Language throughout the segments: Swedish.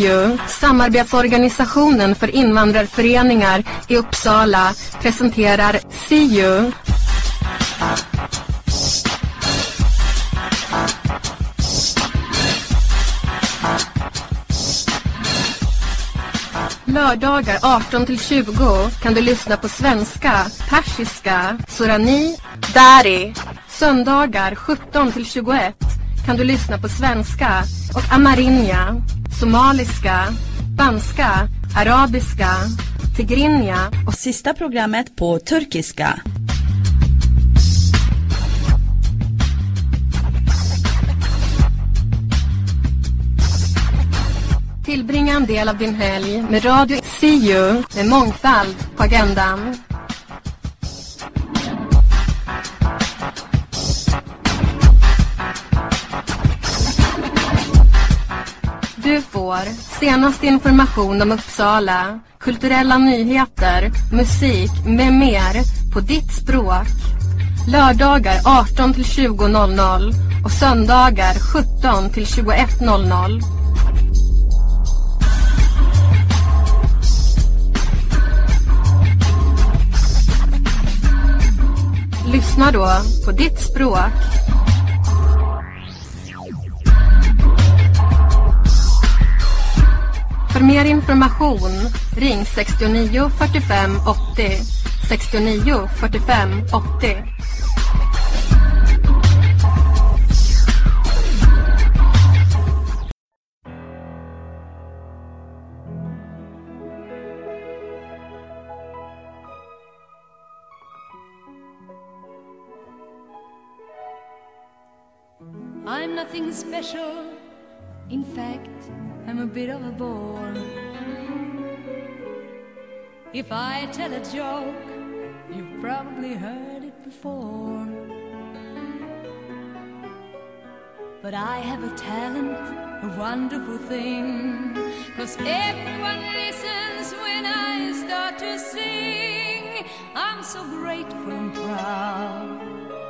SIU, samarbetsorganisationen för invandrarföreningar i Uppsala, presenterar SIU. Lördagar 18-20 kan du lyssna på svenska, persiska, surani, dari. Söndagar 17-21 kan du lyssna på svenska och amarinja, somaliska, spanska, arabiska, tigrinja och sista programmet på turkiska. Tillbringa en del av din helg med Radio SIU med mångfald på agendan. Du får senaste information om Uppsala, kulturella nyheter, musik med mer på ditt språk. Lördagar 18-20:00 och söndagar 17-21:00. Lyssna då på ditt språk. För mer information ring 69 45 80 69 45 80. I'm nothing special. In fact, I'm a bit of a bore. If I tell a joke, you've probably heard it before. But I have a talent, a wonderful thing, 'cause everyone listens when I start to sing. I'm so grateful and proud.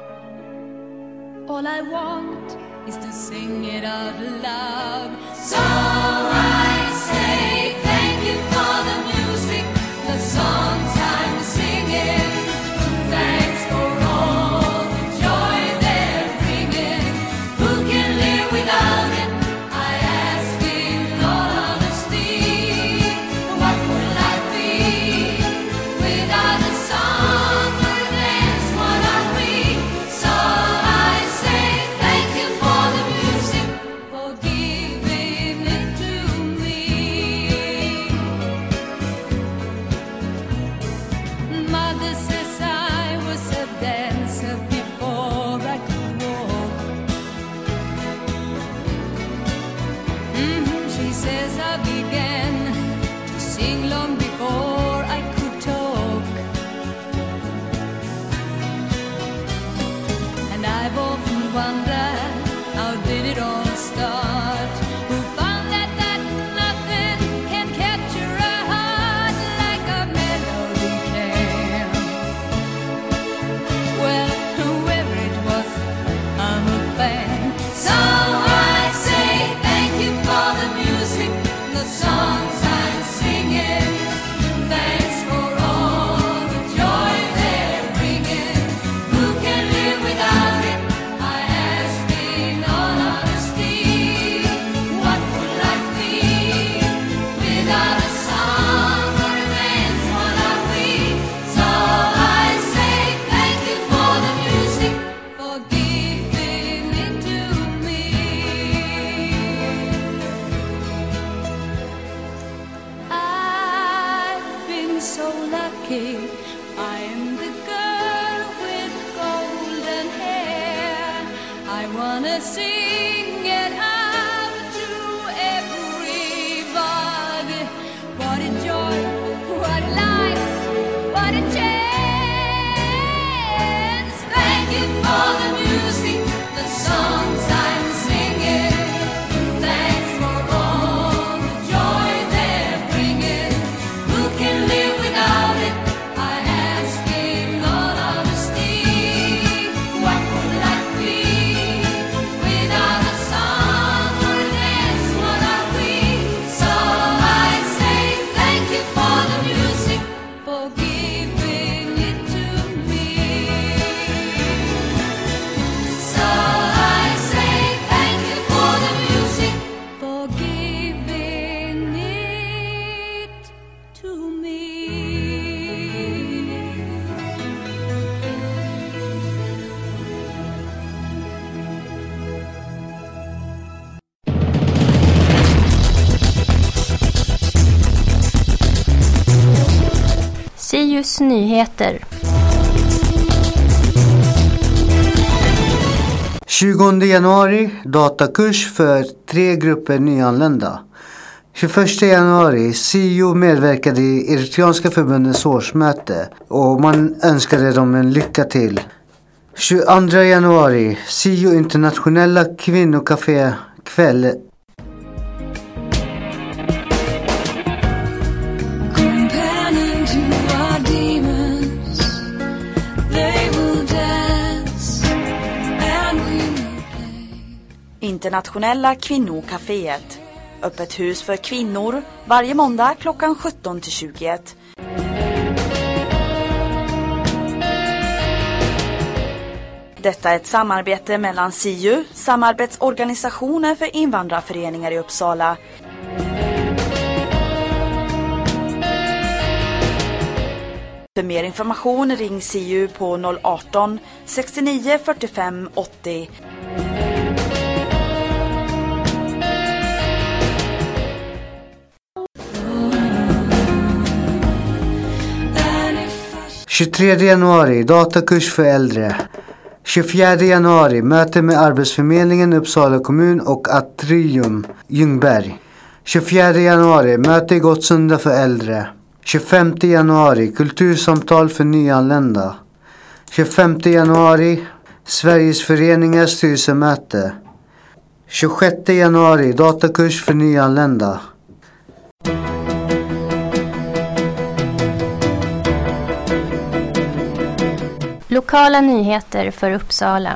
All I want is to sing it out loud. So I say thank you for the music, the songs I'm singing. Thanks for all the joy they're bringing. Who can live without it? I ask in all honesty. What would life be without a song or a dance? What are we? So I say thank you for the music, for giving it to me. Mother says I was a dancer before I could walk. She says I began to sing long before I could talk. And I've often wondered, how did it all start? Who found that nothing can capture a heart like a melody can? Well, whoever it was, I'm a fan. So I say thank you for the music, the songs I'm singing. Thanks for all the joy they're bringing. Who can live without it? I ask in all honesty. What would life be without a song or a dance? What are we? So I say thank you for the music, for giving it to me. I've been so lucky. I am the girl with golden hair. I wanna sing it out to everybody. What a joy, what a life, what a chance. Thank you for the music, the songs I'm singing. Thanks for all the joy they're bringing. Who can live without it? I ask in all honesty. What would life be without a song? nyheter. 20 januari, datakurs för 3 grupper nyanlända. 21 januari, SIO medverkade i Eritreanska förbundets årsmöte och man önskade dem en lycka till. 22 januari, SIO internationella kvinnokafékväll. Internationella kvinnokaféet. Öppet hus för kvinnor varje måndag klockan 17-21. Detta är ett samarbete mellan SIU, samarbetsorganisationer för invandrarföreningar i Uppsala. För mer information ring SIU på 018 69 45 80. – 23 januari, datakurs för äldre. 24 januari, möte med Arbetsförmedlingen Uppsala kommun och Atrium Ljungberg. 24 januari, möte i Gottsunda för äldre. 25 januari, kultursamtal för nyanlända. 25 januari, Sveriges föreningars styrelsemöte. 26 januari, datakurs för nyanlända. Lokala nyheter för Uppsala.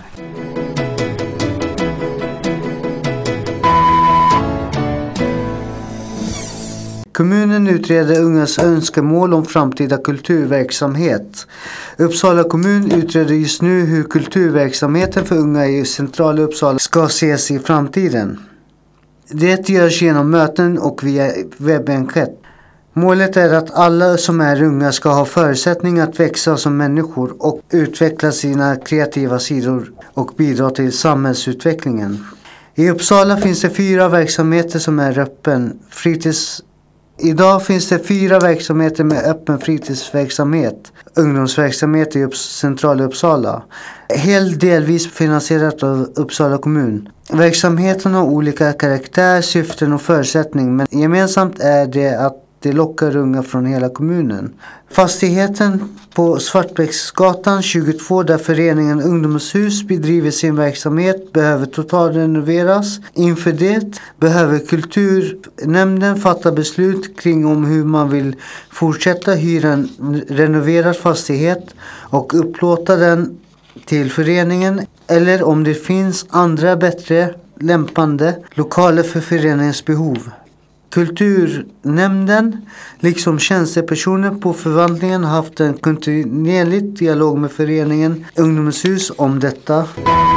Kommunen utreder ungas önskemål om framtida kulturverksamhet. Uppsala kommun utreder just nu hur kulturverksamheten för unga i centrala Uppsala ska ses i framtiden. Det görs genom möten och via webbenkät. Målet är att alla som är unga ska ha förutsättning att växa som människor och utveckla sina kreativa sidor och bidra till samhällsutvecklingen. I Uppsala finns det 4 verksamheter som är öppen fritids. Idag finns det 4 verksamheter med öppen fritidsverksamhet, ungdomsverksamhet i centrala Uppsala. Helt delvis finansierat av Uppsala kommun. Verksamheten har olika karaktär, syften och förutsättning, men gemensamt är det att det lockar unga från hela kommunen. Fastigheten på Svartbäcksgatan 22 där föreningen Ungdomshus bedriver sin verksamhet behöver totalrenoveras. Inför det behöver kulturnämnden fatta beslut kring om hur man vill fortsätta hyra en renoverad fastighet och upplåta den till föreningen eller om det finns andra bättre lämpande lokaler för föreningens behov. Kulturnämnden, liksom tjänstepersoner på förvaltningen, har haft en kontinuerlig dialog med föreningen Ungdomshus om detta.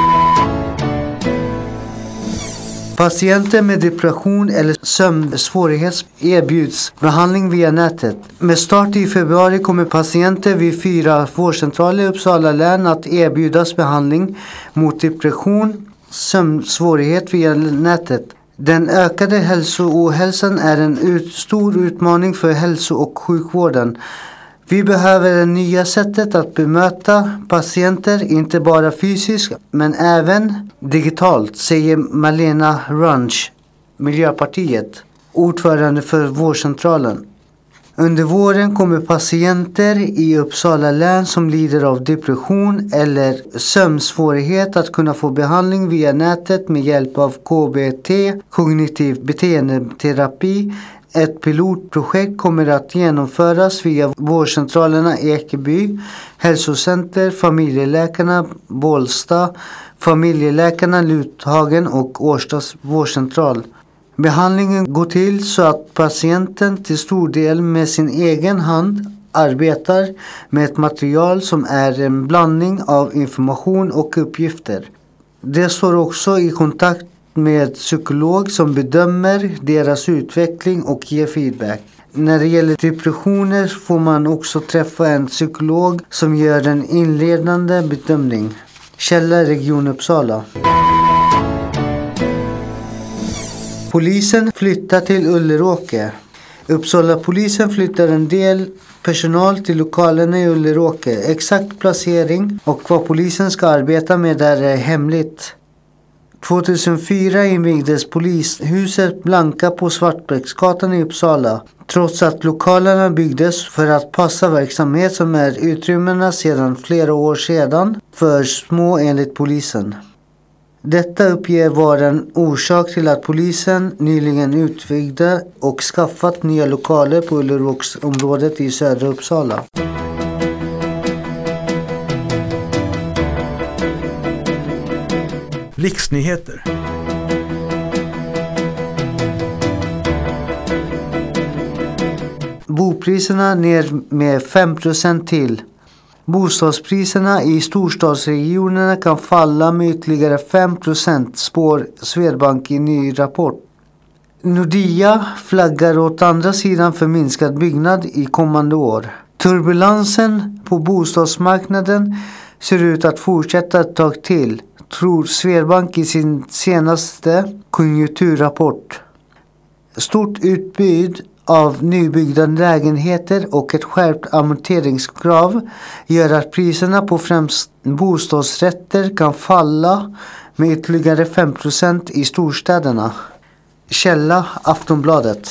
Patienter med depression eller sömnsvårighet erbjuds behandling via nätet. Med start i februari kommer patienter vid 4 vårdcentraler i Uppsala län att erbjudas behandling mot depression, sömnsvårighet via nätet. Den ökade hälsohälsan är en stor utmaning för hälso- och sjukvården. Vi behöver det nya sättet att bemöta patienter, inte bara fysiskt men även digitalt, säger Malena Runch, Miljöpartiet, ordförande för vårdcentralen. Under våren kommer patienter i Uppsala län som lider av depression eller sömnsvårighet att kunna få behandling via nätet med hjälp av KBT, kognitiv beteendeterapi. Ett pilotprojekt kommer att genomföras via vårdcentralerna Ekeby, hälsocenter, familjeläkarna Bålsta, familjeläkarna Luthagen och Årstads vårdcentral. Behandlingen går till så att patienten till stor del med sin egen hand arbetar med ett material som är en blandning av information och uppgifter. Det står också i kontakt med psykolog som bedömer deras utveckling och ger feedback. När det gäller depressioner får man också träffa en psykolog som gör en inledande bedömning. Källa Region Uppsala. Polisen flyttar till Ulleråker. Uppsala-polisen flyttar en del personal till lokalerna i Ulleråker. Exakt placering och vad polisen ska arbeta med är hemligt. 2004 invigdes polishuset Blanka på Svartbäcksgatan i Uppsala. Trots att lokalerna byggdes för att passa verksamhet som är utrymmena sedan flera år sedan för små enligt polisen. Detta uppger vara en orsak till att polisen nyligen utvidgade och skaffat nya lokaler på Ulleråksområdet i södra Uppsala. Riksnyheter. Bopriserna ner med 5% till. Bostadspriserna i storstadsregionerna kan falla med ytterligare 5%, spår Swedbank i ny rapport. Nordea flaggar åt andra sidan för minskad byggnad i kommande år. Turbulensen på bostadsmarknaden ser ut att fortsätta ett tag till, tror Swedbank i sin senaste konjunkturrapport. Stort utbud av nybyggda lägenheter och ett skärpt amorteringskrav gör att priserna på främst bostadsrätter kan falla med ytterligare 5% i storstäderna. Källa Aftonbladet.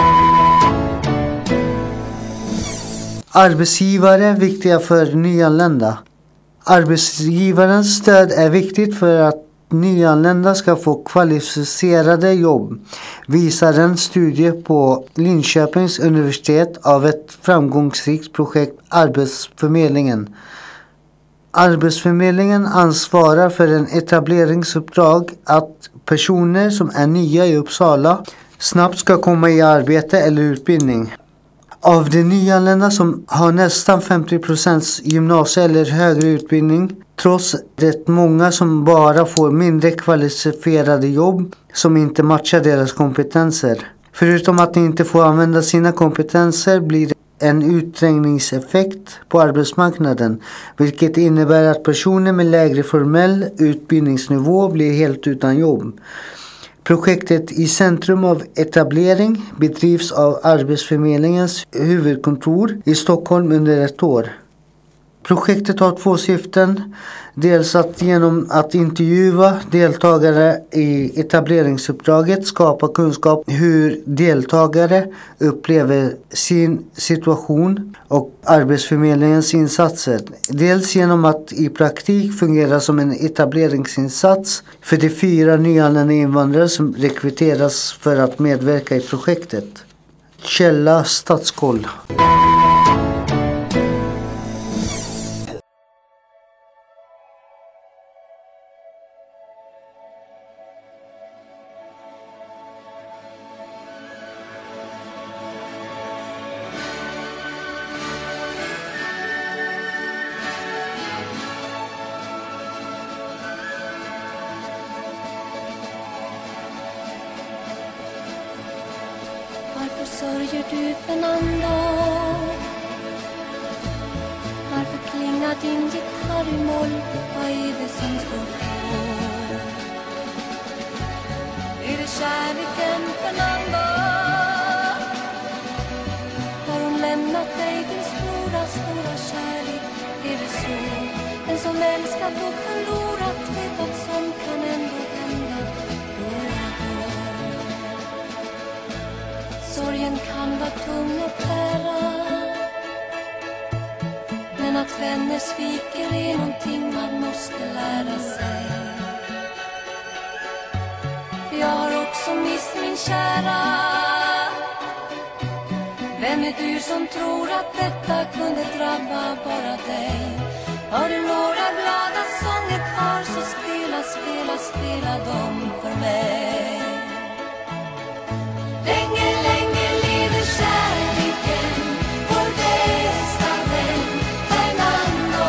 Arbetsgivare viktiga för nyanlända. Arbetsgivarens stöd är viktigt för att nyanlända ska få kvalificerade jobb, visar en studie på Linköpings universitet av ett framgångsrikt projekt Arbetsförmedlingen. Arbetsförmedlingen ansvarar för en etableringsuppdrag att personer som är nya i Uppsala snabbt ska komma i arbete eller utbildning. Av de nyanlända som har nästan 50% gymnasie- eller högre utbildning, trots det många som bara får mindre kvalificerade jobb som inte matchar deras kompetenser. Förutom att de inte får använda sina kompetenser blir det en utträngningseffekt på arbetsmarknaden, vilket innebär att personer med lägre formell utbildningsnivå blir helt utan jobb. Projektet I centrum av etablering bedrivs av Arbetsförmedlingens huvudkontor i Stockholm under ett år. Projektet har 2 syften. Dels att genom att intervjua deltagare i etableringsuppdraget skapa kunskap hur deltagare upplever sin situation och Arbetsförmedlingens insatser. Dels genom att i praktik fungera som en etableringsinsats för de 4 nyanlända invandrare som rekryteras för att medverka i projektet. Källa Statskoll. Varför sörjer du Fernando? Varför klingar din gitarr i moll? Vad är det som står på? Är det kärleken Fernando? Har hon lämnat dig din stora, stora kärlek? Är det så? En som älskat och förlorat vet att sånt kan ändå hända då och då. Sorgen kan vara tung att bära, men att vänner sviker är någonting man måste lära sig. Jag har också mist min kära. Vem är du som tror att detta kunde drabba bara dig? Har du några glada sånger kvar så spela, spela, spela dem för mig. Länge, länge lever kärleken, vår bästa vän Fernando.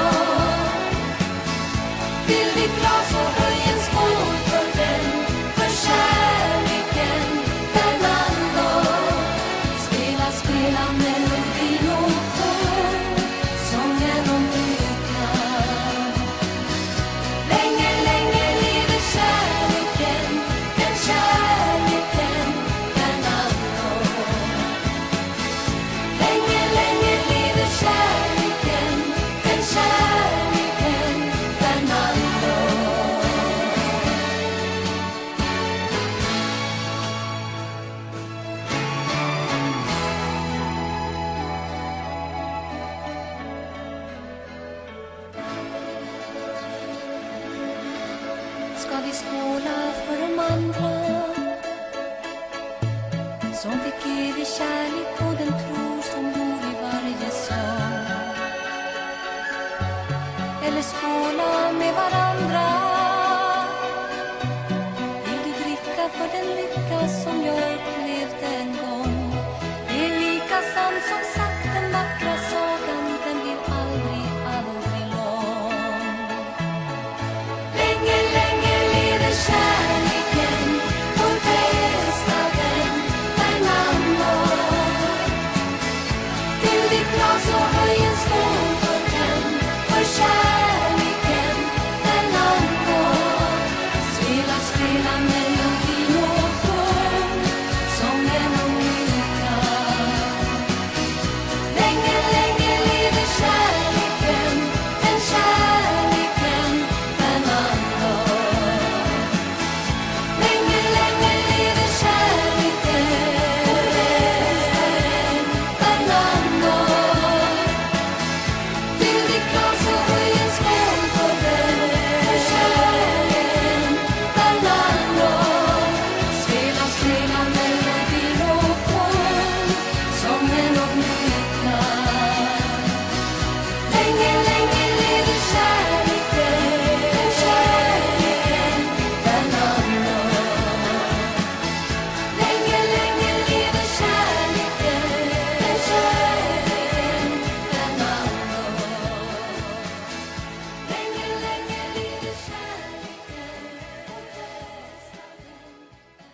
Fyll ditt glas och höj en skål för den, för kärleken Fernando. Spela, spela melodin och sjung sången om du kan. Länge, länge lever kärleken, den kärleken Fernando. vi skåla för de andra som fick evig kärlek och den tro som bor i varje sång. Eller skåla med varandra. Vill du dricka för den lycka som jag upplevt en gång? Det är lika sant som sagt, den vackra sagan, den blir aldrig, aldrig lång. Länge, länge lever kärleken, vår bästa vän Fernando. Fyll ditt glas och höj en skål för den, för kärleken Fernando. Spela, spela melodin och sjung sången om lyckan. Länge, länge lever kärleken, den kärleken Fernando. Länge, länge lever kärleken Fernando. Fyll ditt glas och höj en skål för den, för kärleken Fernando. Spela, spela melodin och sjung sången om lyckan. Länge, länge lever kärleken, kärleken Fernando. Länge, länge lever kärleken, kärleken Fernando. Länge, länge lever kärleken, vår bästa vän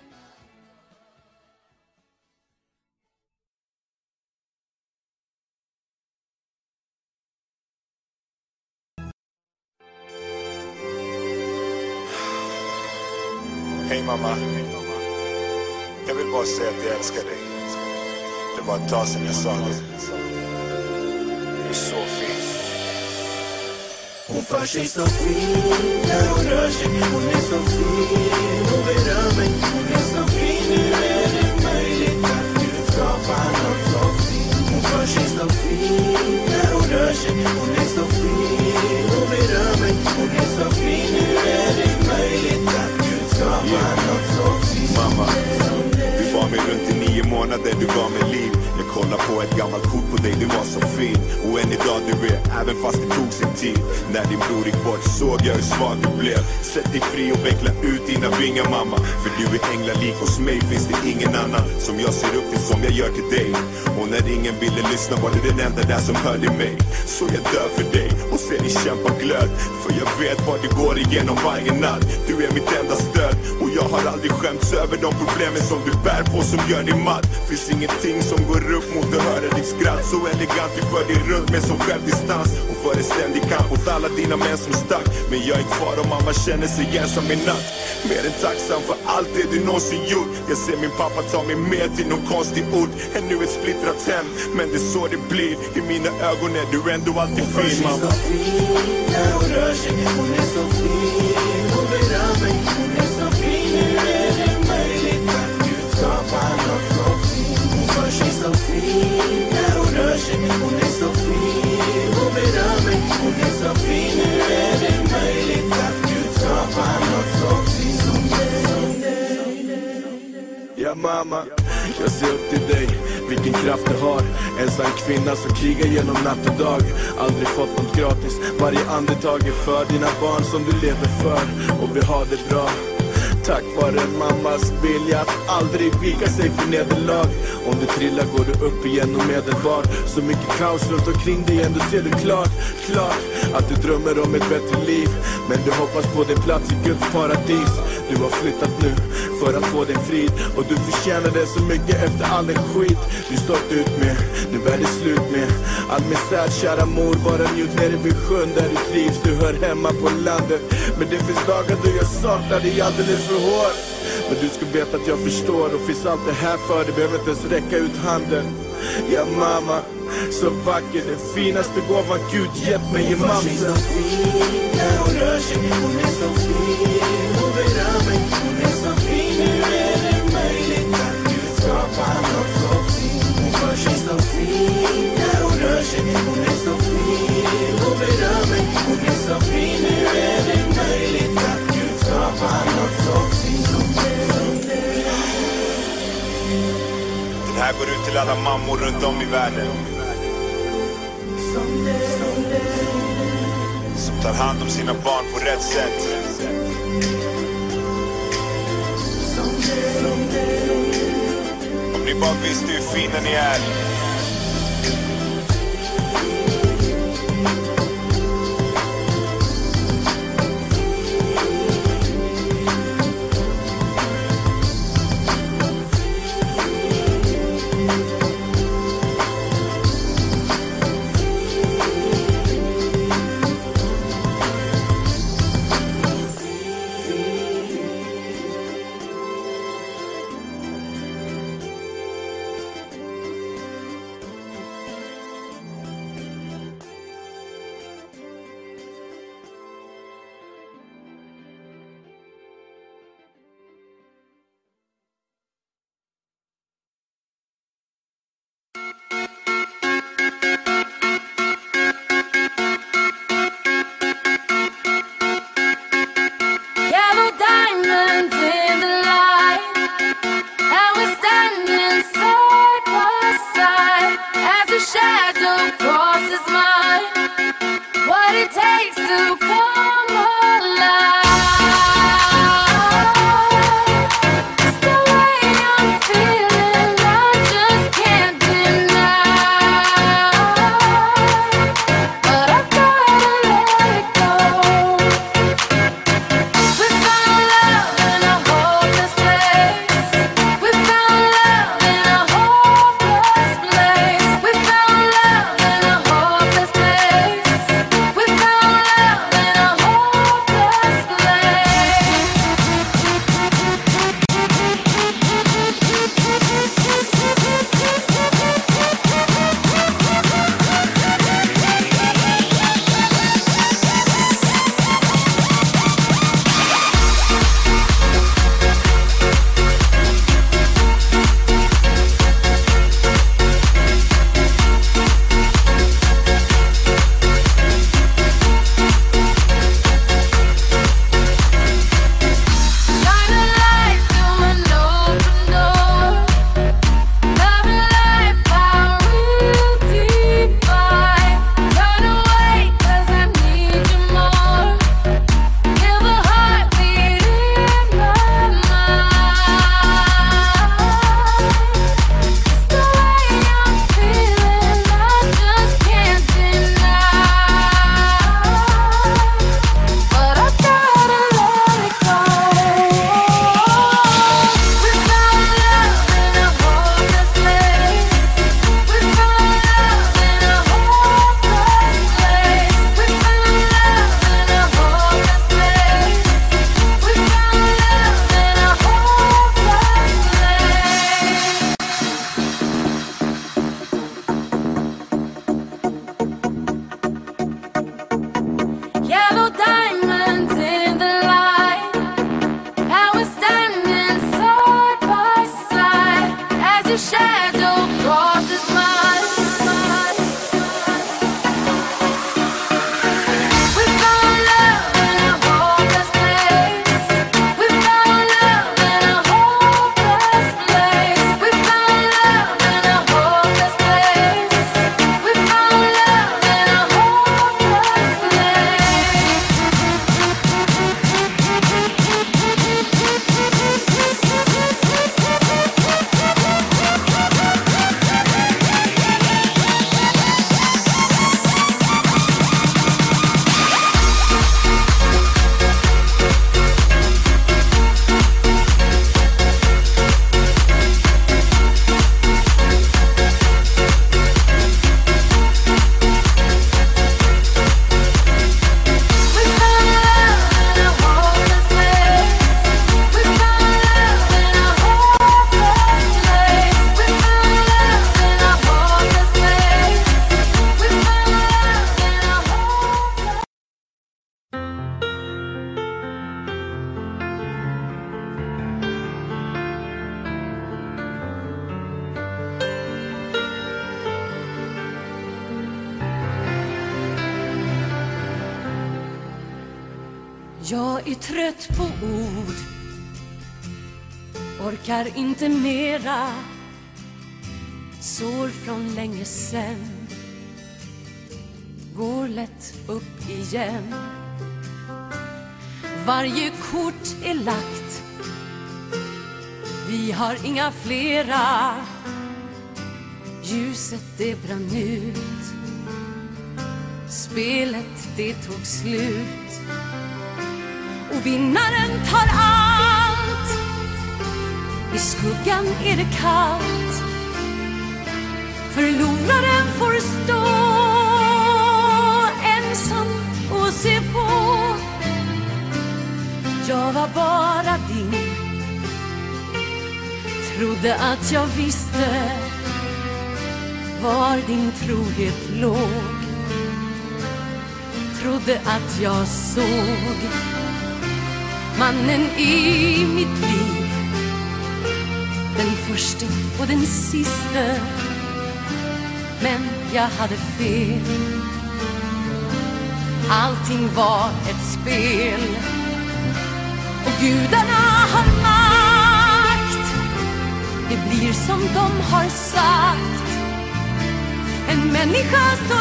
Hej mamma, jag vill bara säga att jag älskar dig. Det var ett tag sedan jag sa det. Du är så fin. Hon för sig så fin när hon rör sig. Hon är så fin, hon berör mig. Hon är så fin, nu är det möjligt att du skapar något så fint. Hon för sig så fin när hon rör sig. Hon är så fin, hon berör mig. Hon är så fin, nu är det möjligt att du skapar något så fint. Mamma, du var med runt i 9 månader, du gav mig liv. Jag kollar på ett gammalt kort på dig, du var så fin. Och än idag du är, även fast det tog sin tid. När din bror gick bort såg jag hur svag du blev. Sätt dig fri och veckla ut dina vingar mamma. För du är änglar hos mig, finns det ingen annan som jag ser upp till som jag gör till dig. Och när ingen ville lyssna var du den enda där som hörde mig. Så jag dör för dig och ser dig kämpa glöd. För jag vet vad du går igenom varje natt. Du är mitt enda stöd och jag har aldrig skämts över de problemen som du bär på som gör dig matt. Finns ingenting som går upp mot att höra ditt skratt. Så elegant du för dig runt med som självdistans. Och för en ständig kamp mot alla dina män som stack. Men jag är kvar och mamma känner sig ensam i natt. Mer än tacksam för allt det du någonsin gjort. Jag ser min pappa ta mig med till någon konstig ort. Ännu ett splittrat hem, men det är så det blir. I mina ögon är du ändå alltid fin mamma. Hon är så fin när hon rör sig. Hon är så fin, hon berör mig. Hon är så fin, nu är det möjligt att du skapar något så fint. Hon för sig så fin när hon rör sig. Hon är så fin, hon berör mig. Hon är så fin, nu är det möjligt att du skapar något så fint som Ja mamma, jag ser upp till dig, vilken kraft du har. Ensam kvinna som krigar genom natt och dag. Aldrig fått något gratis, varje andetag är för dina barn som du lever för. Och vi har det bra tack vare mammas vilja att aldrig vika sig för nederlag. Om du trillar går du upp igen omedelbart. Så mycket kaos runt omkring dig, ändå ser du klart att du drömmer om ett bättre liv. Men du hoppas på din plats i Guds paradis. Du har flyttat nu för att få din frid. Och du förtjänar det så mycket efter all den skit du stått ut med. Nu är det slut med all misär, kära mor. Bara njut nere vid sjön där du trivs. Du hör hemma på landet. Men det finns dagar då jag saknar dig alldeles för hårt. Men du ska veta att jag förstår och finns alltid här för dig. Behöver inte ens räcka ut handen. Ja mamma, så vacker, den finaste gåvan Gud gett mig i mamma. Hon är så fin när hon rör sig. Hon är så fin, hon berör mig. Hon är så fin, nu är det möjligt att Gud skapar något så fint. Hon för sig så fin när hon rör sig. Hon är så fin, hon berör mig. Hon är så fin, nu är det möjligt att Gud skapar något alla mammor runt om i världen som tar hand om sina barn på rätt sätt. Om ni bara visste hur fina ni är. Jag är trött på ord, orkar inte mera. sår från länge sen går lätt upp igen. Varje kort är lagt, vi har inga flera. Ljuset det brann ut, spelet det tog slut. Och vinnaren tar allt, i skuggan är det kallt. Förloraren får stå ensam och se på. Jag var bara din, trodde att jag visste var din trohet låg. Trodde att jag såg mannen i mitt liv, den första och den sista. Men jag hade fel, allting var ett spel. Och gudarna har makt, det blir som de har sagt. En människa står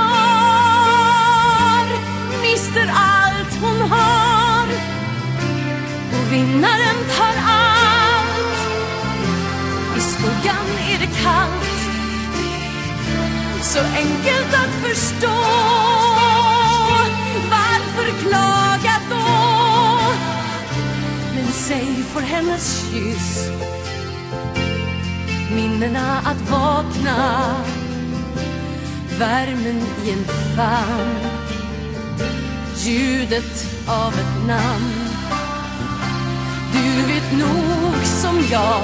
kvar, mister allt hon har. Och vinnaren tar allt, i skuggan är det kallt. Så enkelt att förstå, varför klaga då? Men säg för hennes kyss, minnena att vakna, värmen i en famn, ljudet av ett namn. Du vet nog som jag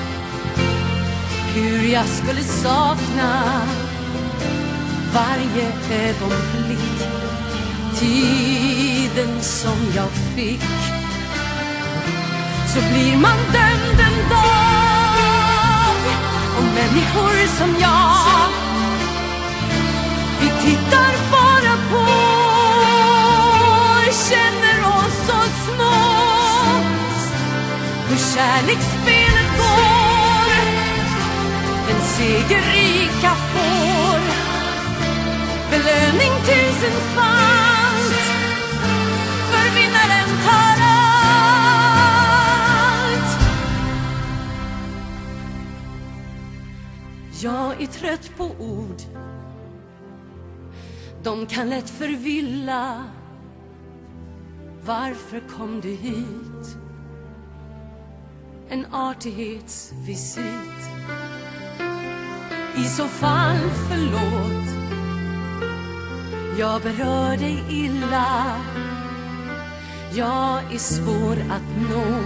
hur jag skulle sakna varje ögonblick, tiden som jag fick. Så blir man dömd en dag, och människor som jag, vi tittar bara på, känner oss så små. Hur kärleksspelet går, den segerrika får belöning tusenfalt, för vinnaren tar allt. Jag är trött på ord, de kan lätt förvilla. Varför kom du hit? En artighetsvisit. I så fall förlåt, jag berör dig illa. Jag är svår att nå,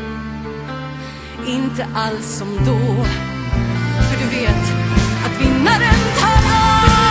inte alls som då. För du vet att vinnaren tar allt.